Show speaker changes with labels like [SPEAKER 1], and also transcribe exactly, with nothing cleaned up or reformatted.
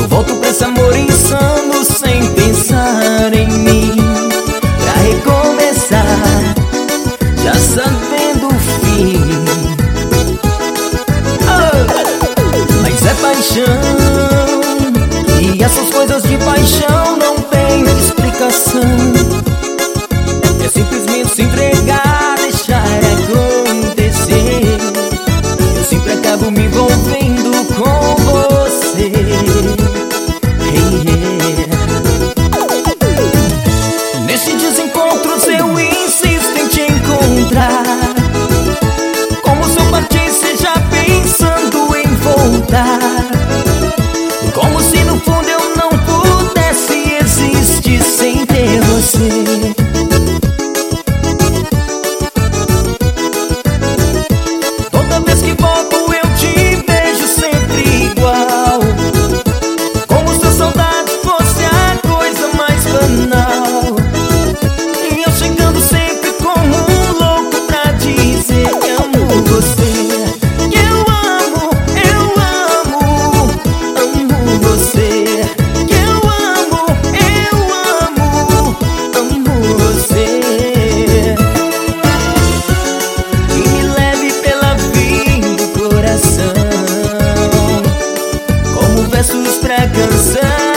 [SPEAKER 1] volto pra esse amor insano sem pensar em mim, pra recomeçar, já sabendo o fim. Oh! Mas é paixão, e essas coisas de paixão não tem explicação. É simplesmente se entregar, deixar acontecer. Eu sempre acabo me envolvendo com você. Hey, yeah. Nesses desencontros eu insisto em te encontrar, como se eu partisse já pensando em voltar, como se no fundo eu não pudesse existir sem ter você. Toda vez que volto eu te vejo sempre igual, como se a saudade fosse a coisa mais banal. E eu chegando sempre como um louco pra dizer que amo você, que eu amo, eu amo, amo você, que eu amo, eu amo, amo você. E me leve pela vida do coração, como versos pra canção.